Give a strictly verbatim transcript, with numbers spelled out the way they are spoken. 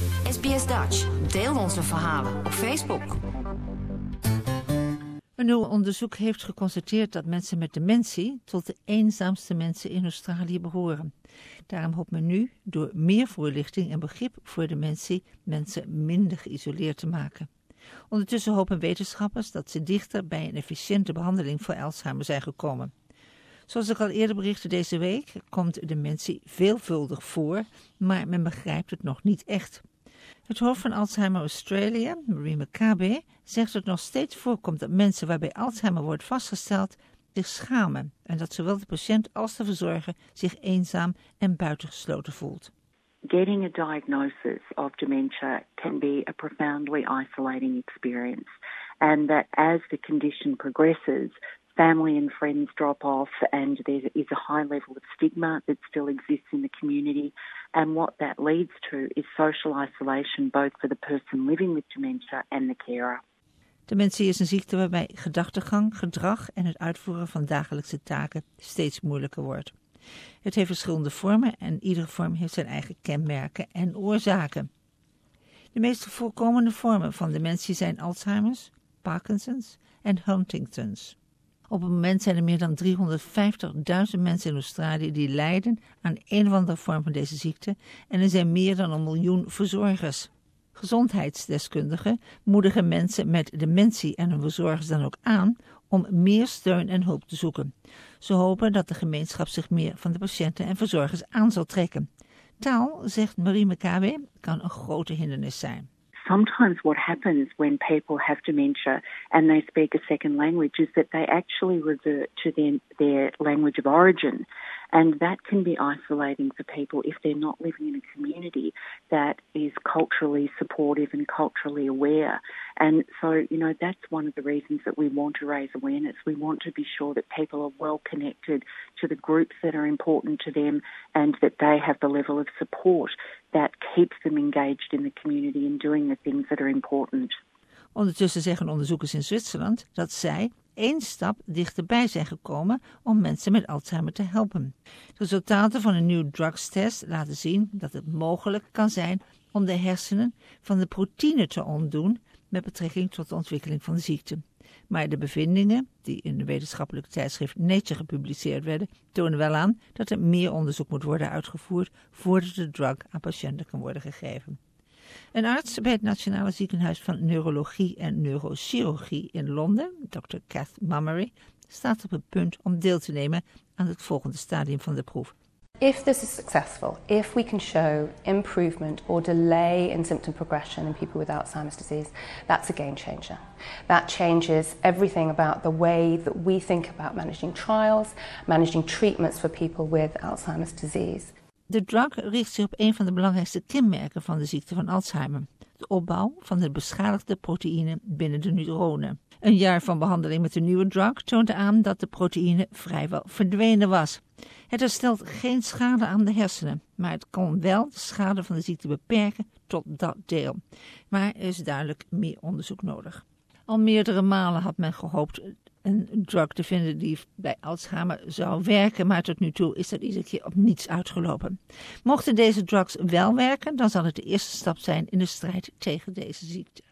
S B S Dutch. Deel onze verhalen op Facebook. Een nieuw onderzoek heeft geconstateerd dat mensen met dementie tot de eenzaamste mensen in Australië behoren. Daarom hoopt men nu, door meer voorlichting en begrip voor dementie, mensen minder geïsoleerd te maken. Ondertussen hopen wetenschappers dat ze dichter bij een efficiënte behandeling voor Alzheimer zijn gekomen. Zoals ik al eerder berichtte deze week, komt dementie veelvuldig voor, maar men begrijpt het nog niet echt. Het hoofd van Alzheimer Australia, Marie McCabe, zegt dat het nog steeds voorkomt dat mensen waarbij Alzheimer wordt vastgesteld zich schamen en dat zowel de patiënt als de verzorger zich eenzaam en buitengesloten voelt. Getting a diagnosis of dementia can be a profoundly isolating experience, and that as the condition progresses, family and friends drop off and there is a high level of stigma that still exists in the community. And what that leads to is social isolation, both for the person living with dementia and the carer. Dementie is een ziekte waarbij gedachtegang, gedrag en het uitvoeren van dagelijkse taken steeds moeilijker wordt. Het heeft verschillende vormen en iedere vorm heeft zijn eigen kenmerken en oorzaken. De meest voorkomende vormen van dementie zijn Alzheimer's, Parkinson's en Huntington's. Op het moment zijn er meer dan driehonderdvijftigduizend mensen in Australië die lijden aan een of andere vorm van deze ziekte en er zijn meer dan een miljoen verzorgers. Gezondheidsdeskundigen moedigen mensen met dementie en hun verzorgers dan ook aan om meer steun en hulp te zoeken. Ze hopen dat de gemeenschap zich meer van de patiënten en verzorgers aan zal trekken. Taal, zegt Marie McCabe, kan een grote hindernis zijn. Sometimes what happens when people have dementia and they speak a second language is that they actually revert to their, their language of origin. And that can be isolating for people if they're not living in a community that is culturally supportive and culturally aware. And so, you know, that's one of the reasons that we want to raise awareness. We want to be sure that people are well connected to the groups that are important to them and that they have the level of support that keeps them engaged in the community and doing the things that are important. Ondertussen zeggen onderzoekers in Zwitserland dat zij één stap dichterbij zijn gekomen om mensen met Alzheimer te helpen. De resultaten van een nieuw drugstest laten zien dat het mogelijk kan zijn om de hersenen van de proteïne te ontdoen met betrekking tot de ontwikkeling van de ziekte. Maar de bevindingen, die in de wetenschappelijke tijdschrift Nature gepubliceerd werden, tonen wel aan dat er meer onderzoek moet worden uitgevoerd voordat de drug aan patiënten kan worden gegeven. Een arts bij het Nationale Ziekenhuis van Neurologie en Neurochirurgie in Londen, dokter Kath Mummery, staat op het punt om deel te nemen aan het volgende stadium van de proef. If this is successful, if we can show improvement or delay in symptom progression in people with Alzheimer's disease, that's a game changer. That changes everything about the way that we think about managing trials, managing treatments for people with Alzheimer's disease. De drug richt zich op een van de belangrijkste kenmerken van de ziekte van Alzheimer: de opbouw van de beschadigde proteïne binnen de neuronen. Een jaar van behandeling met de nieuwe drug toonde aan dat de proteïne vrijwel verdwenen was. Het herstelt geen schade aan de hersenen, maar het kan wel de schade van de ziekte beperken tot dat deel. Maar er is duidelijk meer onderzoek nodig. Al meerdere malen had men gehoopt een drug te vinden die bij Alzheimer zou werken, maar tot nu toe is dat iedere keer op niets uitgelopen. Mochten deze drugs wel werken, dan zal het de eerste stap zijn in de strijd tegen deze ziekte.